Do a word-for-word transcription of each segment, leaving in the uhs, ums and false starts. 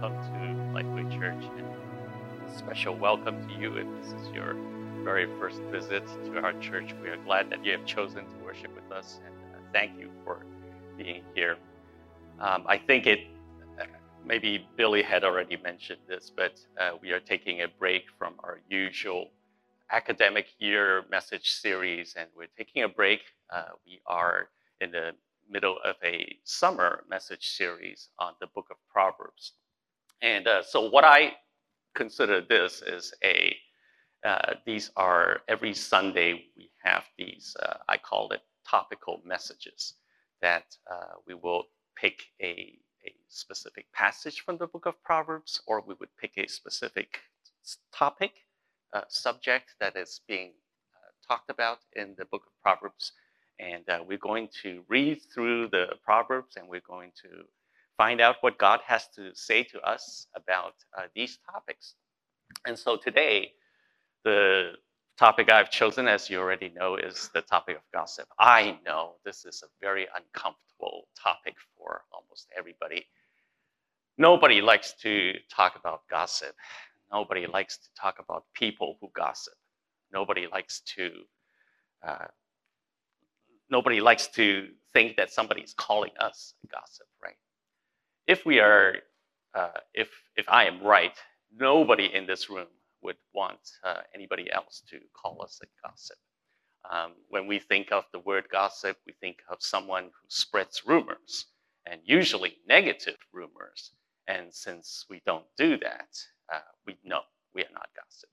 welcome to Lifeway Church, and a special welcome to you if this is your very first visit to our church. We are glad that you have chosen to worship with us, and uh, thank you for being here. Um, I think it, uh, maybe Billy had already mentioned this, but uh, we are taking a break from our usual academic year message series, and we're taking a break. Uh, we are in the middle of a summer message series on the book of Proverbs. And uh, so what I consider this is a, uh, these are every Sunday we have these, uh, I call it topical messages, that uh, we will pick a, a specific passage from the book of Proverbs, or we would pick a specific topic, uh, subject that is being uh, talked about in the book of Proverbs. And uh, we're going to read through the Proverbs, and we're going to find out what God has to say to us about uh, these topics. And so today, the topic I've chosen, as you already know, is the topic of gossip. I know this is a very uncomfortable topic for almost everybody. Nobody likes to talk about gossip. Nobody likes to talk about people who gossip. Nobody likes to uh, Nobody likes to think that somebody's calling us a gossip, right? If we are, uh, if if I am right, nobody in this room would want uh, anybody else to call us a gossip. Um, when we think of the word gossip, we think of someone who spreads rumors, and usually negative rumors. And since we don't do that, uh, we know we are not gossips.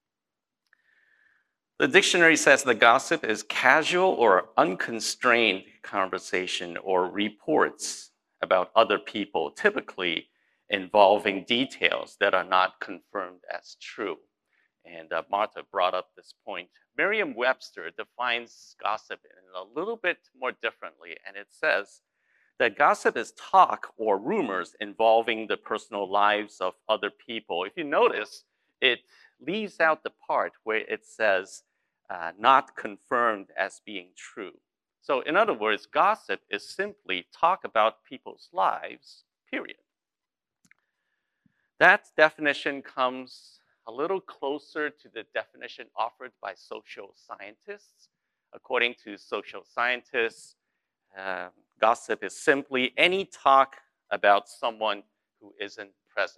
The dictionary says that gossip is casual or unconstrained conversation or reports about other people, typically involving details that are not confirmed as true. And uh, Martha brought up this point. Merriam-Webster defines gossip in a little bit more differently, and it says that gossip is talk or rumors involving the personal lives of other people. If you notice, it leaves out the part where it says uh, not confirmed as being true. So in other words, gossip is simply talk about people's lives, period. That definition comes a little closer to the definition offered by social scientists. According to social scientists, uh, gossip is simply any talk about someone who isn't present.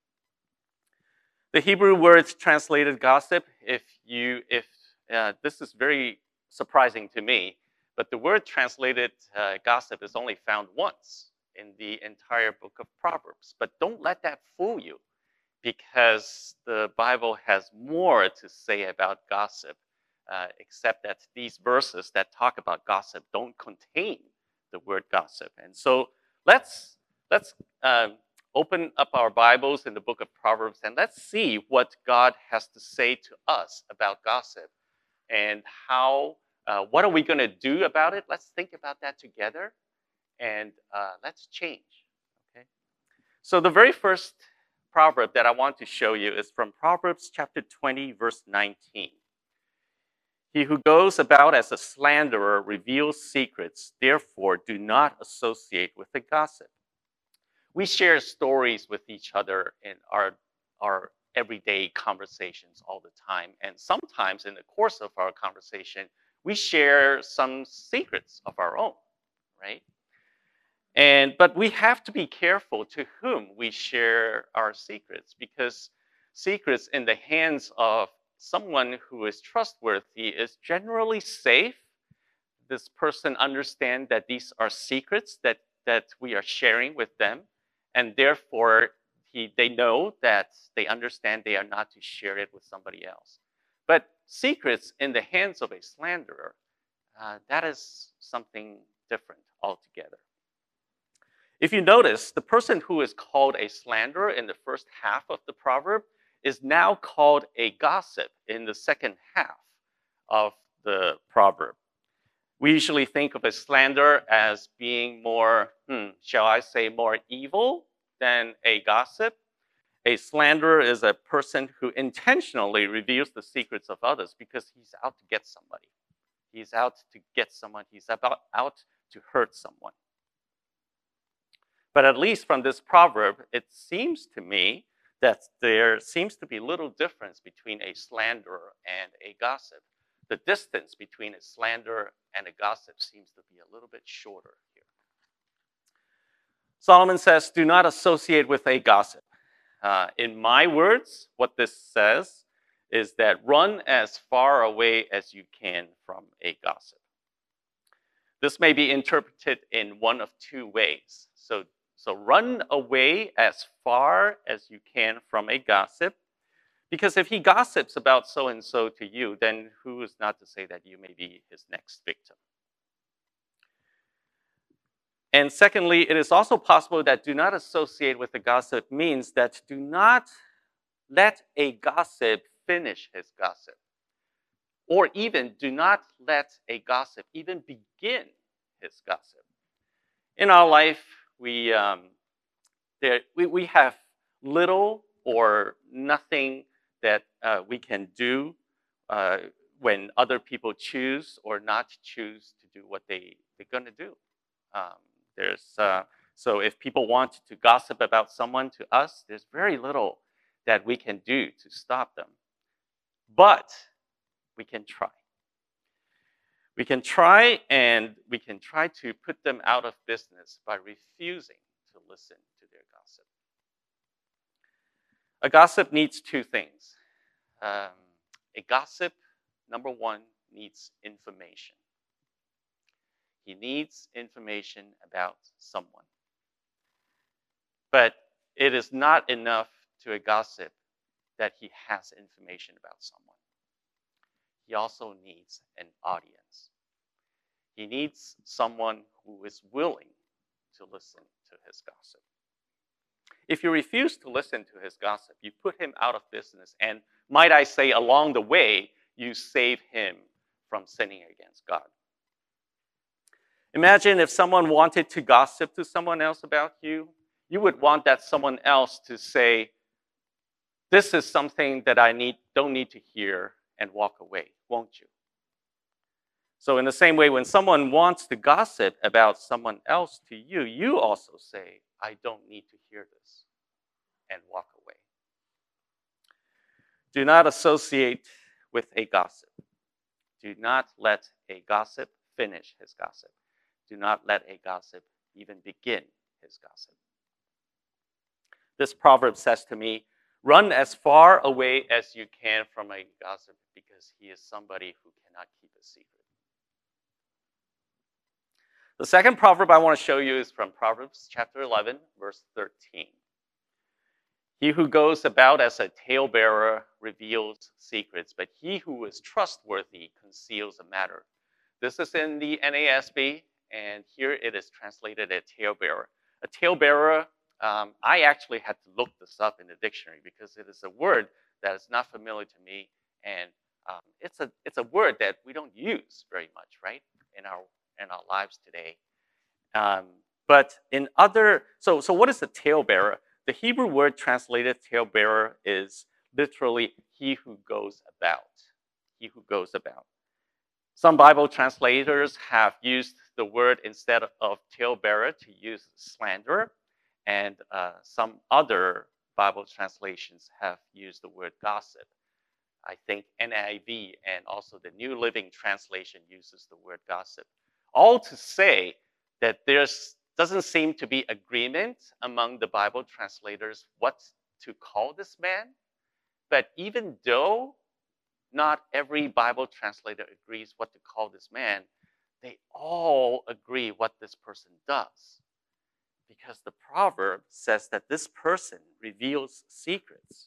The Hebrew word translated gossip, if you, if uh, this is very surprising to me, but the word translated uh, gossip is only found once in the entire book of Proverbs. But don't let that fool you, because the Bible has more to say about gossip, uh, except that these verses that talk about gossip don't contain the word gossip. And so let's let's uh, open up our Bibles in the book of Proverbs, and let's see what God has to say to us about gossip, and how, uh, what are we going to do about it? Let's think about that together, and uh, let's change, okay? So the very first proverb that I want to show you is from Proverbs chapter twenty, verse nineteen. He who goes about as a slanderer reveals secrets, therefore do not associate with a gossip. We share stories with each other in our, our everyday conversations all the time. And sometimes in the course of our conversation, we share some secrets of our own, right? And but we have to be careful to whom we share our secrets, because secrets in the hands of someone who is trustworthy is generally safe. This person understands that these are secrets that, that we are sharing with them, and therefore he, they know that they understand they are not to share it with somebody else. But secrets in the hands of a slanderer, uh, that is something different altogether. If you notice, the person who is called a slanderer in the first half of the proverb is now called a gossip in the second half of the proverb. We usually think of a slanderer as being more, hmm, shall I say, more evil than a gossip. A slanderer is a person who intentionally reveals the secrets of others because he's out to get somebody. He's out to get someone. He's about out to hurt someone. But at least from this proverb, it seems to me that there seems to be little difference between a slanderer and a gossip. The distance between a slanderer and a gossip seems to be a little bit shorter here. Solomon says, do not associate with a gossip. Uh, in my words, what this says is that run as far away as you can from a gossip. This may be interpreted in one of two ways. So, so run away as far as you can from a gossip, because if he gossips about so-and-so to you, then who is not to say that you may be his next victim? And secondly, it is also possible that do not associate with a gossip means that do not let a gossip finish his gossip. Or even do not let a gossip even begin his gossip. In our life, we, um, there, we, we have little or nothing that uh, we can do uh, when other people choose or not choose to do what they, they're going to do. Um, there's, uh, so if people want to gossip about someone to us, there's very little that we can do to stop them. But we can try. We can try, and we can try to put them out of business by refusing to listen to their gossip. A gossip needs two things. Um, a gossip, number one, needs information. He needs information about someone. But it is not enough to a gossip that he has information about someone. He also needs an audience. He needs someone who is willing to listen to his gossip. If you refuse to listen to his gossip, you put him out of business, and might I say, along the way, you save him from sinning against God. Imagine if someone wanted to gossip to someone else about you, you would want that someone else to say, this is something that I need, don't need to hear, and walk away, won't you? So in the same way, when someone wants to gossip about someone else to you, you also say, I don't need to hear this, and walk away. Do not associate with a gossip. Do not let a gossip finish his gossip. Do not let a gossip even begin his gossip. This proverb says to me, run as far away as you can from a gossip because he is somebody who cannot keep a secret. The second proverb I want to show you is from Proverbs chapter eleven, verse thirteen. He who goes about as a talebearer reveals secrets, but he who is trustworthy conceals a matter. This is in the N A S B, and here it is translated as talebearer. A talebearer, um, I actually had to look this up in the dictionary because it is a word that is not familiar to me, and um, it's a it's a word that we don't use very much, right, in our in our lives today. Um, but in other, so so what is a talebearer? The Hebrew word translated talebearer is literally he who goes about. He who goes about. Some Bible translators have used the word instead of talebearer to use slanderer, and uh, some other Bible translations have used the word gossip. I think N I V and also the New Living Translation uses the word gossip. All to say that there doesn't seem to be agreement among the Bible translators what to call this man. But even though not every Bible translator agrees what to call this man, they all agree what this person does. Because the proverb says that this person reveals secrets.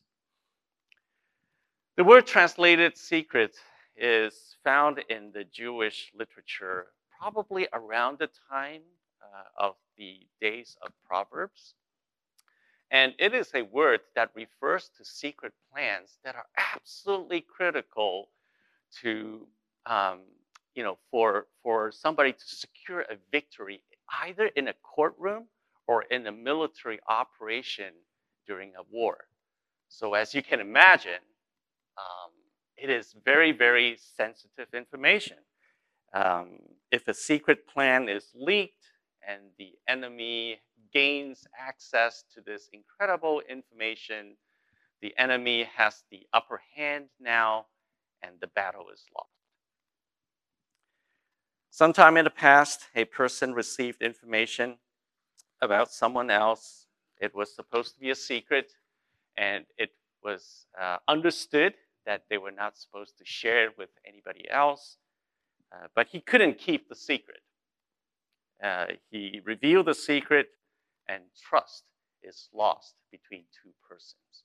The word translated secret is found in the Jewish literature probably around the time uh, of the days of Proverbs. And it is a word that refers to secret plans that are absolutely critical to, um, you know, for, for somebody to secure a victory either in a courtroom or in a military operation during a war. So as you can imagine, um, it is very, very sensitive information. Um, if a secret plan is leaked and the enemy gains access to this incredible information. The enemy has the upper hand now, and the battle is lost. Sometime in the past, a person received information about someone else. It was supposed to be a secret, and it was uh, understood that they were not supposed to share it with anybody else, uh, but he couldn't keep the secret. Uh, he revealed the secret, and trust is lost between two persons.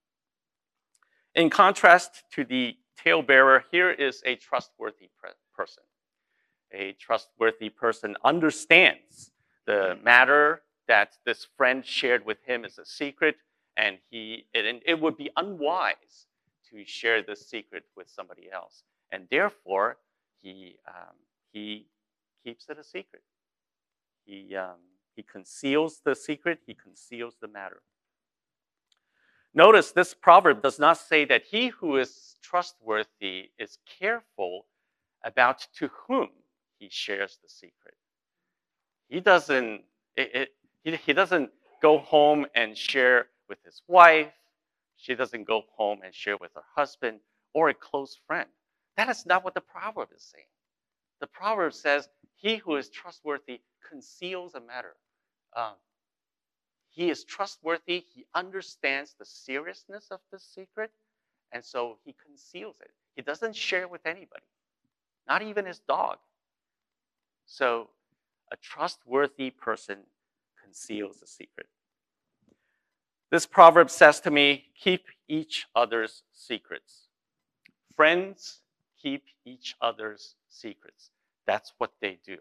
In contrast to the talebearer, here is a trustworthy pre- person. A trustworthy person understands the matter that this friend shared with him is a secret, and he it, it would be unwise to share this secret with somebody else, and therefore he um, he keeps it a secret. He um, he conceals the secret. He conceals the matter. Notice this proverb does not say that he who is trustworthy is careful about to whom he shares the secret. He doesn't. It, it, he, he doesn't go home and share with his wife. She doesn't go home and share with her husband or a close friend. That is not what the proverb is saying. The proverb says, he who is trustworthy conceals a matter. Um, he is trustworthy. He understands the seriousness of the secret, and so he conceals it. He doesn't share with anybody, not even his dog. So a trustworthy person conceals the secret. This proverb says to me, keep each other's secrets. Friends keep each other's secrets. That's what they do.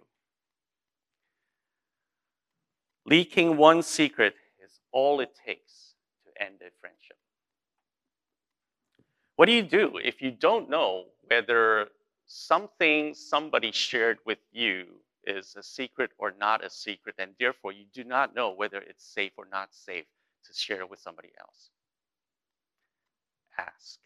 Leaking one secret is all it takes to end a friendship. What do you do if you don't know whether something somebody shared with you is a secret or not a secret, and therefore you do not know whether it's safe or not safe to share with somebody else? Ask.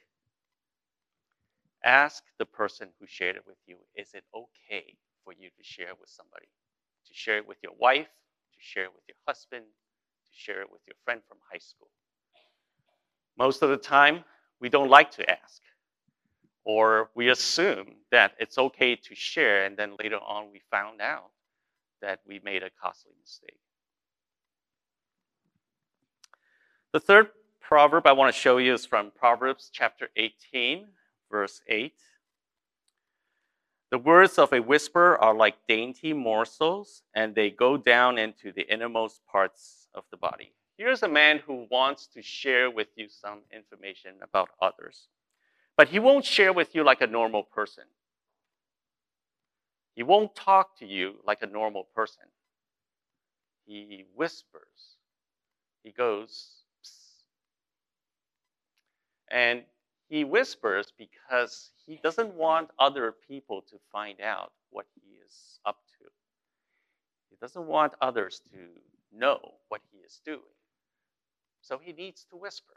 Ask the person who shared it with you, is it okay for you to share with somebody? To share it with your wife, to share it with your husband, to share it with your friend from high school. Most of the time, we don't like to ask. Or we assume that it's okay to share, and then later on we found out that we made a costly mistake. The third proverb I want to show you is from Proverbs chapter eighteen, verse eight. The words of a whisperer are like dainty morsels, and they go down into the innermost parts of the body. Here's a man who wants to share with you some information about others. But he won't share with you like a normal person. He won't talk to you like a normal person. He whispers. He goes, psst. And he whispers because he doesn't want other people to find out what he is up to. He doesn't want others to know what he is doing. So he needs to whisper.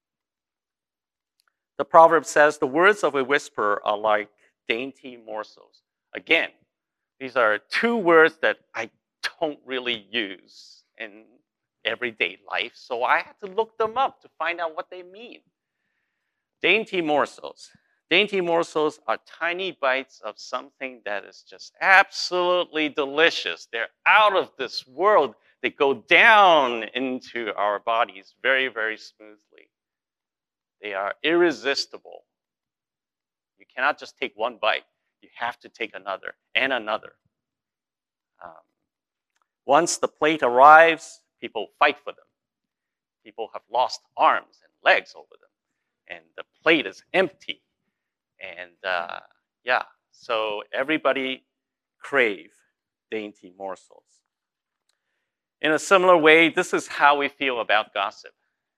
The proverb says, the words of a whisperer are like dainty morsels. Again, these are two words that I don't really use in everyday life, so I had to look them up to find out what they mean. Dainty morsels. Dainty morsels are tiny bites of something that is just absolutely delicious. They're out of this world. They go down into our bodies very, very smoothly. They are irresistible. You cannot just take one bite. You have to take another and another. Um, once the plate arrives, people fight for them. People have lost arms and legs over them. And the plate is empty. And uh, yeah, so everybody crave dainty morsels. In a similar way, this is how we feel about gossip.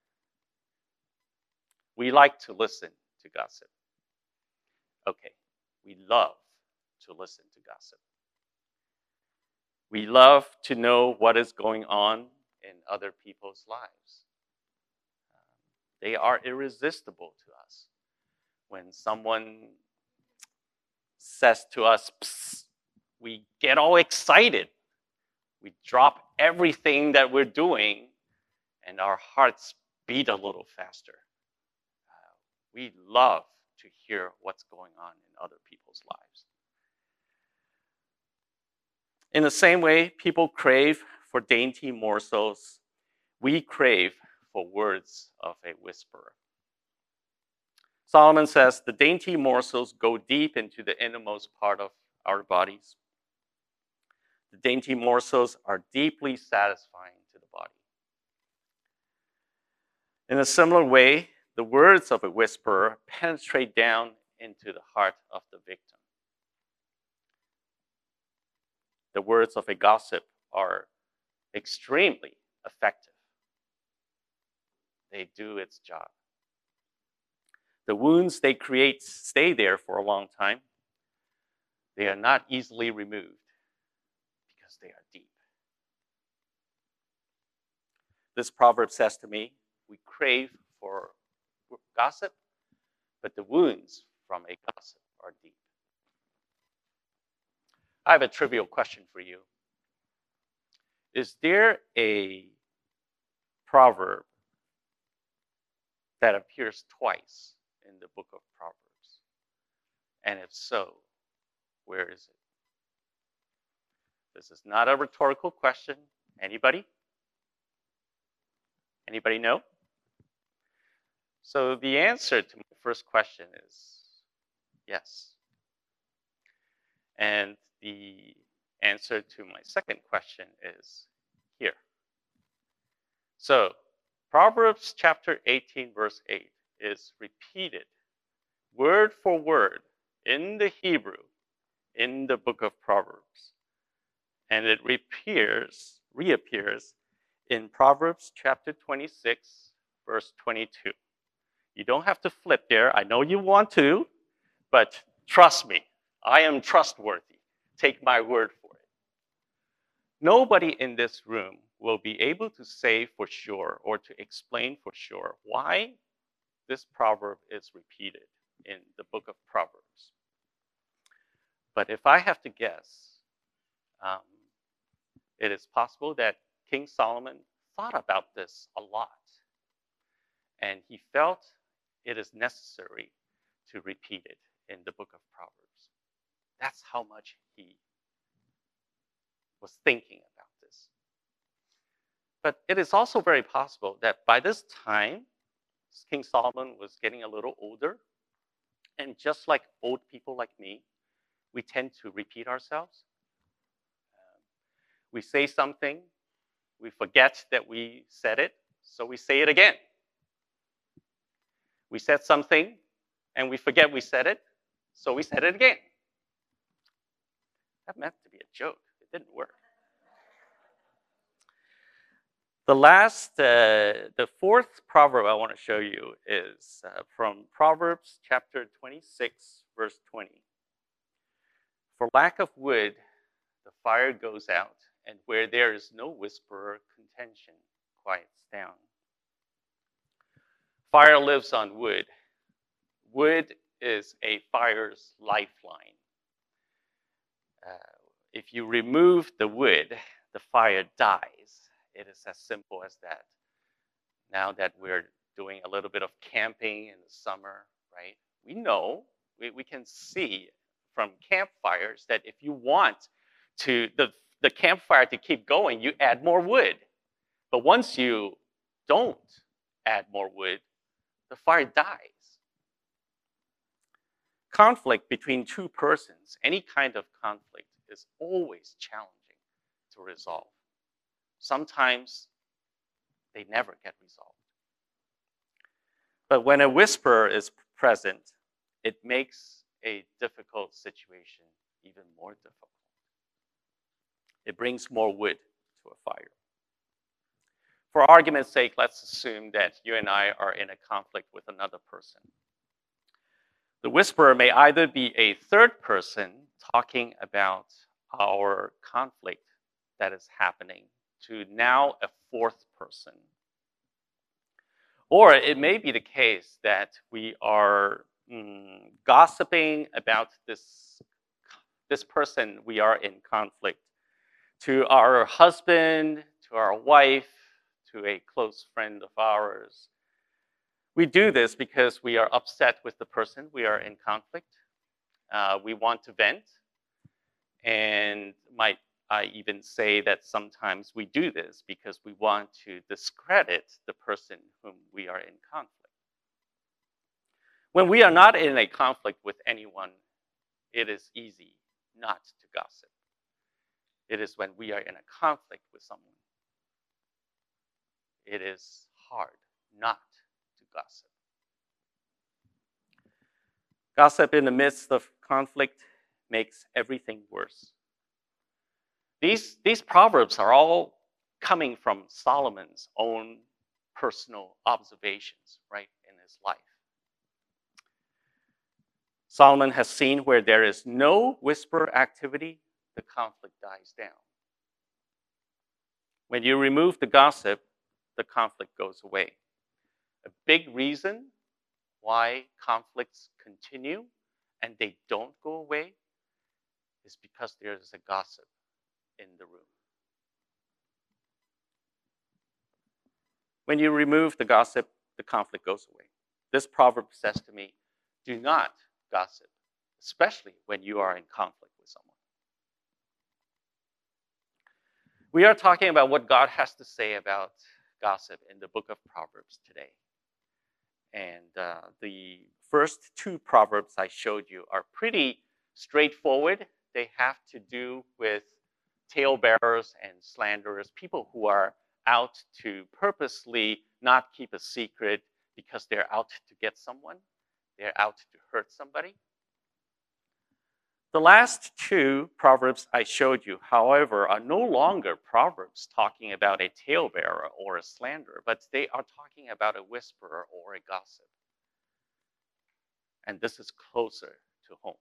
We like to listen to gossip. Okay, we love to listen to gossip. We love to know what is going on in other people's lives. Um, they are irresistible to us. When someone says to us, psst, we get all excited. We drop everything that we're doing, and our hearts beat a little faster. Uh, we love to hear what's going on in other people's lives. In the same way, people crave for dainty morsels. We crave for words of a whisperer. Solomon says, the dainty morsels go deep into the innermost part of our bodies. The dainty morsels are deeply satisfying to the body. In a similar way, the words of a whisperer penetrate down into the heart of the victim. The words of a gossip are extremely effective. They do its job. The wounds they create stay there for a long time. They are not easily removed because they are deep. This proverb says to me, we crave for gossip, but the wounds from a gossip are deep. I have a trivial question for you. Is there a proverb that appears twice in the book of Proverbs? And if so, where is it? This is not a rhetorical question. Anybody? Anybody know? So the answer to my first question is yes. And the answer to my second question is here. So Proverbs chapter eighteen, verse eight is repeated word for word in the Hebrew in the book of Proverbs. And it reappears, reappears in Proverbs chapter twenty-six, verse twenty-two. You don't have to flip there. I know you want to, but trust me, I am trustworthy. Take my word for it. Nobody in this room will be able to say for sure or to explain for sure why this proverb is repeated in the book of Proverbs. But if I have to guess, um, it is possible that King Solomon thought about this a lot. And he felt it is necessary to repeat it in the book of Proverbs. That's how much he was thinking about this. But it is also very possible that by this time, King Solomon was getting a little older. And just like old people like me, we tend to repeat ourselves. Um, we say something, we forget that we said it, so we say it again. We said something, and we forget we said it, so we said it again. That meant to be a joke. It didn't work. The last, uh, the fourth proverb I want to show you is uh, from Proverbs chapter twenty-six, verse twenty. For lack of wood, the fire goes out, and where there is no whisperer, contention quiets down. Fire lives on wood. Wood is a fire's lifeline. Uh, if you remove the wood, the fire dies. It is as simple as that. Now that we're doing a little bit of camping in the summer, right? We know, we, we can see from campfires that if you want to the, the campfire to keep going, you add more wood. But once you don't add more wood, the fire dies. Conflict between two persons, any kind of conflict, is always challenging to resolve. Sometimes they never get resolved. But when a whisperer is present, it makes a difficult situation even more difficult. It brings more wood to a fire. For argument's sake, let's assume that you and I are in a conflict with another person. The whisperer may either be a third person talking about our conflict that is happening to now a fourth person. Or it may be the case that we are mm, gossiping about this, this person we are in conflict to our husband, to our wife, to a close friend of ours. We do this because we are upset with the person we are in conflict. Uh, we want to vent. And might I even say that sometimes we do this because we want to discredit the person whom we are in conflict. When we are not in a conflict with anyone, it is easy not to gossip. It is when we are in a conflict with someone, it is hard not to gossip. Gossip in the midst of conflict makes everything worse. These, these proverbs are all coming from Solomon's own personal observations, right, in his life. Solomon has seen where there is no whisper activity, the conflict dies down. When you remove the gossip, the conflict goes away. A big reason why conflicts continue and they don't go away is because there is a gossip in the room. When you remove the gossip, the conflict goes away. This proverb says to me, do not gossip, especially when you are in conflict with someone. We are talking about what God has to say about gossip in the book of Proverbs today. And uh, the first two proverbs I showed you are pretty straightforward. They have to do with talebearers and slanderers, people who are out to purposely not keep a secret because they're out to get someone. They're out to hurt somebody. The last two proverbs I showed you, however, are no longer proverbs talking about a talebearer or a slanderer, but they are talking about a whisperer or a gossip. And this is closer to home.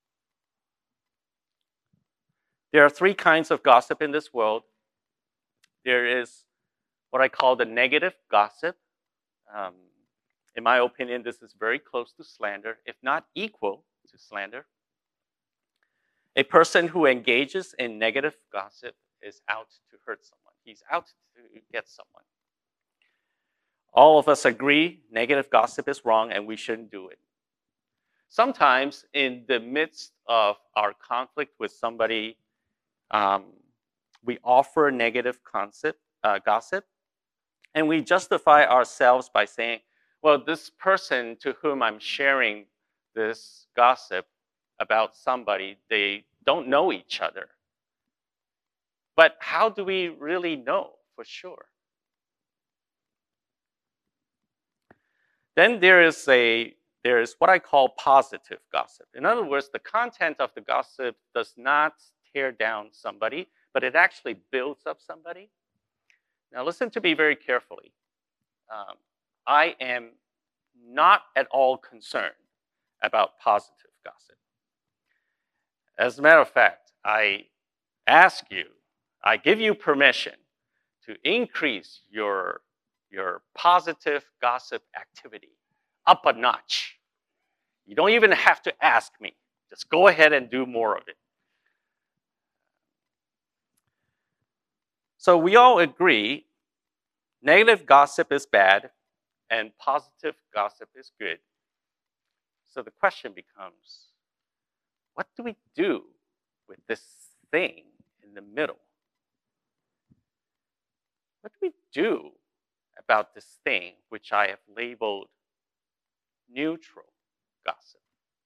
There are three kinds of gossip in this world. There is what I call the negative gossip. Um, in my opinion, this is very close to slander, if not equal to slander. A person who engages in negative gossip is out to hurt someone. He's out to get someone. All of us agree negative gossip is wrong and we shouldn't do it. Sometimes in the midst of our conflict with somebody, um, we offer negative concept, uh, gossip, and we justify ourselves by saying, well, this person to whom I'm sharing this gossip about somebody, they don't know each other. But how do we really know for sure? Then there is a there is what I call positive gossip. In other words, the content of the gossip does not tear down somebody, but it actually builds up somebody. Now listen to me very carefully. Um, I am not at all concerned about positive gossip. As a matter of fact, I ask you, I give you permission to increase your, your positive gossip activity up a notch. You don't even have to ask me. Just go ahead and do more of it. So we all agree negative gossip is bad and positive gossip is good. So the question becomes, what do we do with this thing in the middle? What do we do about this thing which I have labeled neutral gossip?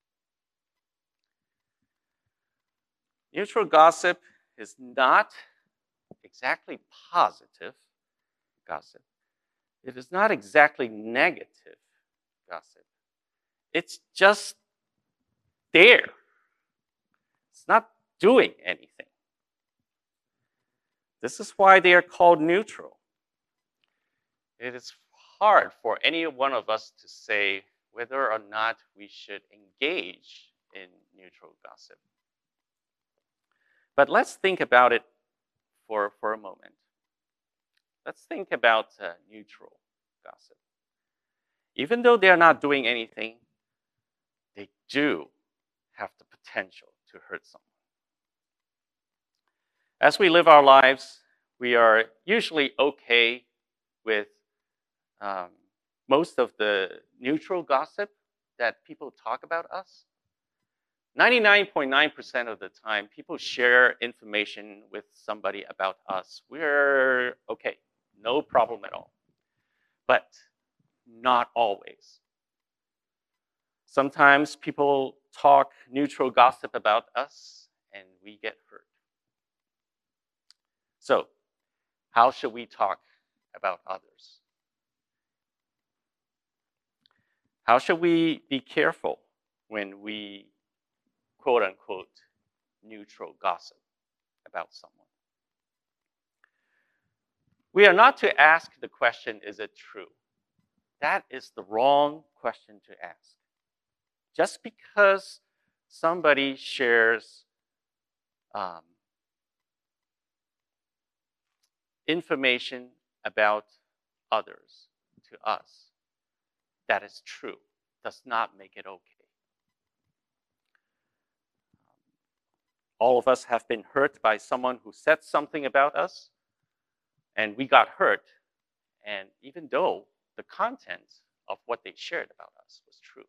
Neutral gossip is not exactly positive gossip. It is not exactly negative gossip. It's just there. It's not doing anything. This is why they are called neutral. It is hard for any one of us to say whether or not we should engage in neutral gossip. But let's think about it for, for a moment. Let's think about uh, neutral gossip. Even though they are not doing anything, they do have the potential to hurt someone. As we live our lives, we are usually okay with um, most of the neutral gossip that people talk about us. ninety-nine point nine percent of the time, people share information with somebody about us. We're okay, no problem at all. But not always. Sometimes people talk neutral gossip about us and we get hurt. So, how should we talk about others? How should we be careful when we quote unquote neutral gossip about someone? We are not to ask the question, is it true? That is the wrong question to ask. Just because somebody shares um, information about others to us that is true does not make it okay. All of us have been hurt by someone who said something about us, and we got hurt, and even though the content of what they shared about us was true.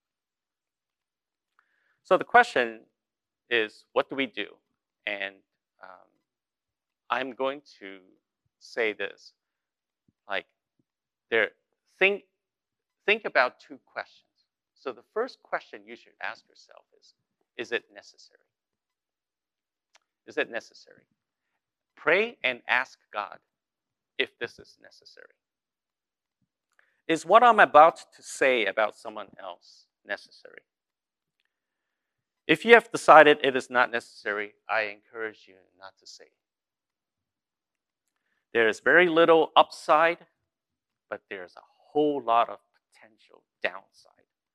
So the question is, what do we do? And um, I'm going to say this, like, there, think, think about two questions. So the first question you should ask yourself is, is it necessary? Is it necessary? Pray and ask God if this is necessary. Is what I'm about to say about someone else necessary? If you have decided it is not necessary, I encourage you not to say. There is very little upside, but there's a whole lot of potential downside.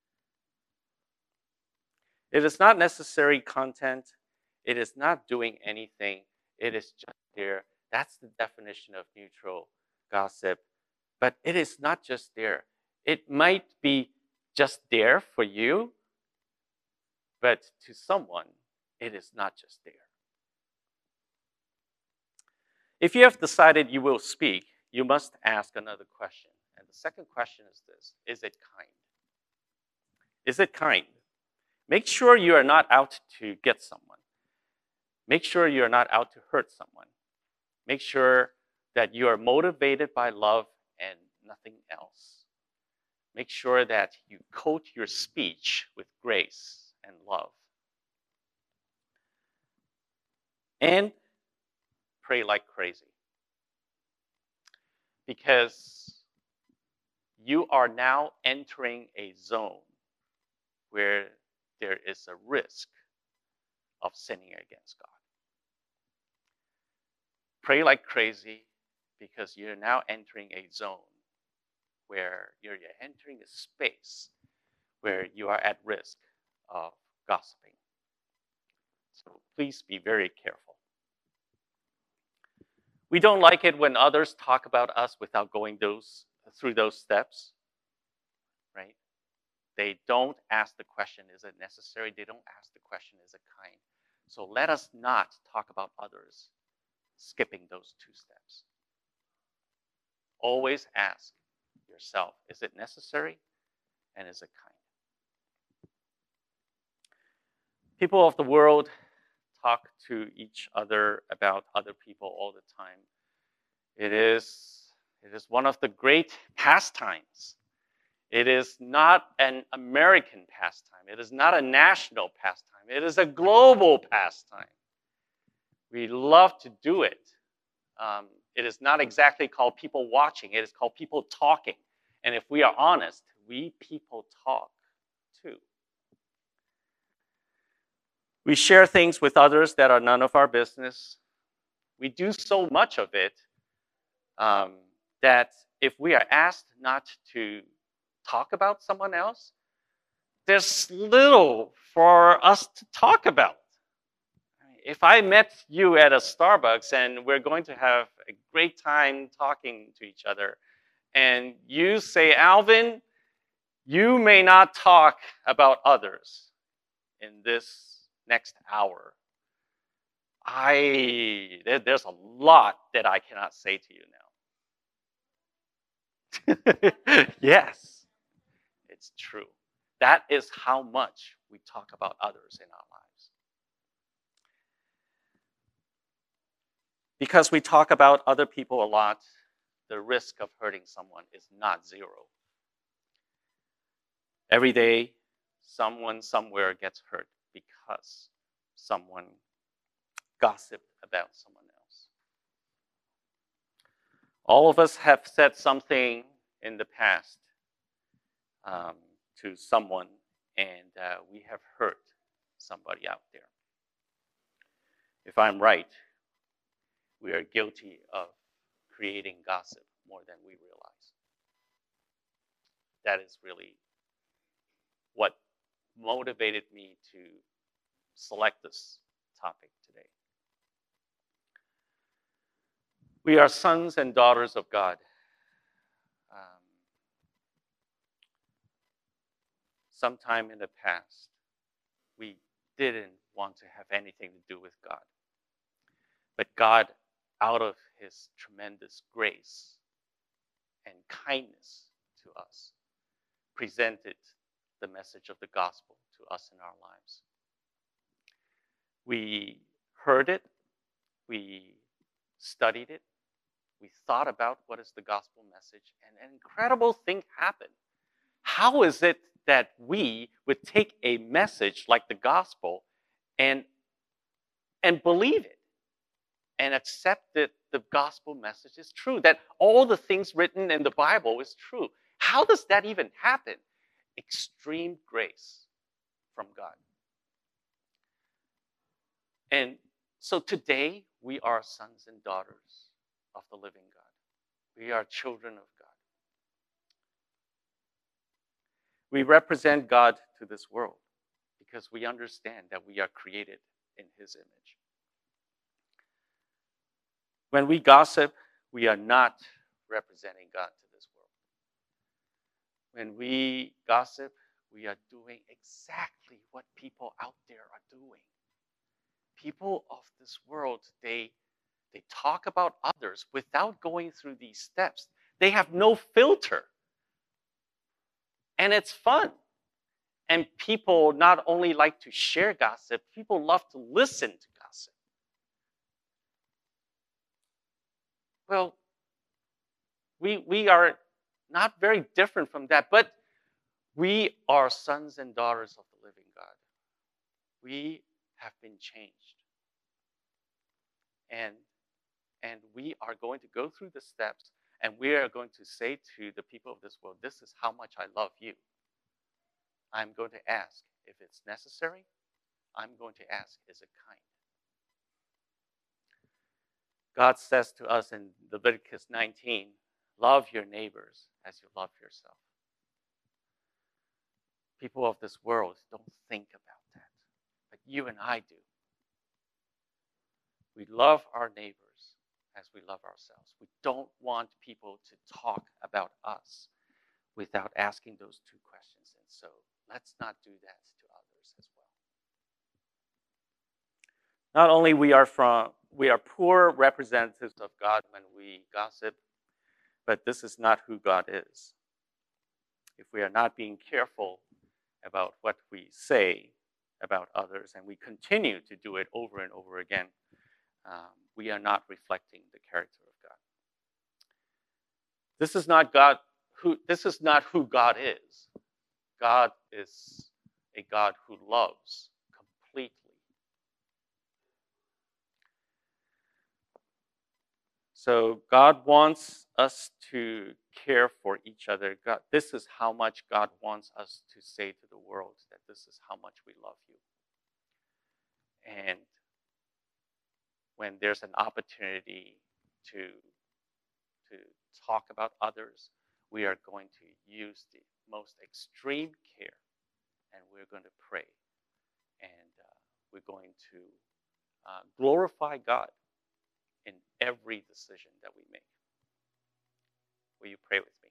It is not necessary content. It is not doing anything. It is just there. That's the definition of neutral gossip. But it is not just there. It might be just there for you, but to someone, it is not just there. If you have decided you will speak, you must ask another question. And the second question is this: is it kind? Is it kind? Make sure you are not out to get someone. Make sure you are not out to hurt someone. Make sure that you are motivated by love and nothing else. Make sure that you coat your speech with grace and love. And pray like crazy. Because you are now entering a zone where there is a risk of sinning against God. Pray like crazy because you're now entering a zone where you're entering a space where you are at risk of gossiping. So please be very careful. We don't like it when others talk about us without going those through those steps, right? They don't ask the question, is it necessary? They don't ask the question, is it kind? So let us not talk about others skipping those two steps. Always ask yourself, is it necessary? And is it kind? People of the world talk to each other about other people all the time. It is, it is one of the great pastimes. It is not an American pastime. It is not a national pastime. It is a global pastime. We love to do it. Um, it is not exactly called people watching. It is called people talking. And if we are honest, we people talk too. We share things with others that are none of our business. We do so much of it um, that if we are asked not to talk about someone else, there's little for us to talk about. If I met you at a Starbucks and we're going to have a great time talking to each other, and you say, Alvin, you may not talk about others in this next hour. I there, there's a lot that I cannot say to you now. Yes, it's true. That is how much we talk about others in our lives. Because we talk about other people a lot, the risk of hurting someone is not zero. Every day, someone somewhere gets hurt because someone gossiped about someone else. All of us have said something in the past um, to someone, and uh, we have hurt somebody out there. If I'm right, we are guilty of creating gossip more than we realize. That is really what motivated me to select this topic today. We are sons and daughters of God. Um, sometime in the past, we didn't want to have anything to do with God. But God, out of his tremendous grace and kindness to us, presented the message of the gospel to us in our lives. We heard it, we studied it, we thought about what is the gospel message, and an incredible thing happened. How is it that we would take a message like the gospel and, and believe it and accept that the gospel message is true, that all the things written in the Bible is true? How does that even happen? Extreme grace from God. And so today, we are sons and daughters of the living God. We are children of God. We represent God to this world because we understand that we are created in his image. When we gossip, we are not representing God to this world. When we gossip, we are doing exactly what people out there are doing. People of this world, they, they talk about others without going through these steps. They have no filter. And it's fun. And people not only like to share gossip, people love to listen to gossip. Well, we, we are not very different from that, but we are sons and daughters of the living God. We have been changed. And, and we are going to go through the steps, and we are going to say to the people of this world, this is how much I love you. I'm going to ask if it's necessary. I'm going to ask, is it kind? God says to us in Leviticus nineteen, love your neighbors as you love yourself. People of this world don't think about that, but you and I do. We love our neighbors as we love ourselves. We don't want people to talk about us without asking those two questions. And so let's not do that to others as well. Not only we are from we are poor representatives of God when we gossip, but this is not who God is. If we are not being careful about what we say about others, and we continue to do it over and over again, um, we are not reflecting the character of God. This is not God who this is not who God is. God is a God who loves completely. So God wants us to care for each other. God, this is how much God wants us to say to the world, that this is how much we love you. And when there's an opportunity to, to talk about others, we are going to use the most extreme care, and we're going to pray. And uh, we're going to uh, glorify God in every decision that we make. Will you pray with me?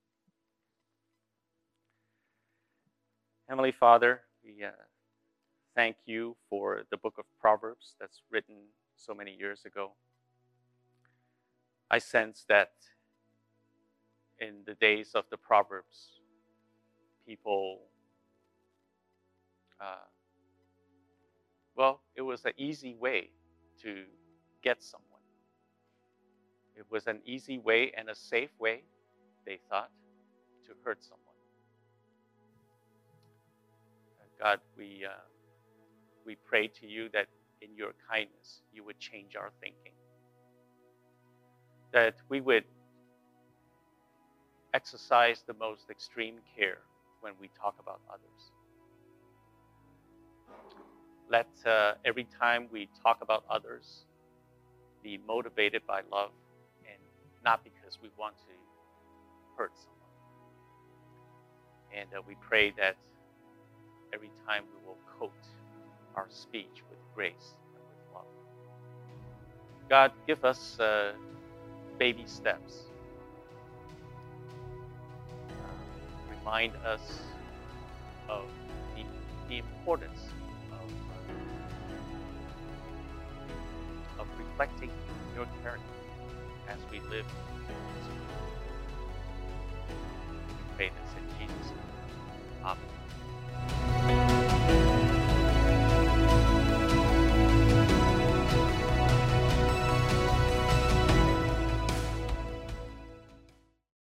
Heavenly Father, we uh, thank you for the book of Proverbs that's written so many years ago. I sense that in the days of the Proverbs, people, uh, well, it was an easy way to get someone. It was an easy way and a safe way, they thought, to hurt someone. God, we, uh, we pray to you that in your kindness, you would change our thinking. That we would exercise the most extreme care when we talk about others. Let uh, every time we talk about others be motivated by love and not because we want to hurt someone. And uh, we pray that every time we will coat our speech with grace and with love. God, give us uh, baby steps. Uh, remind us of the, the importance of, uh, of reflecting your character as we live in this world. We pray this in Jesus' name. Amen.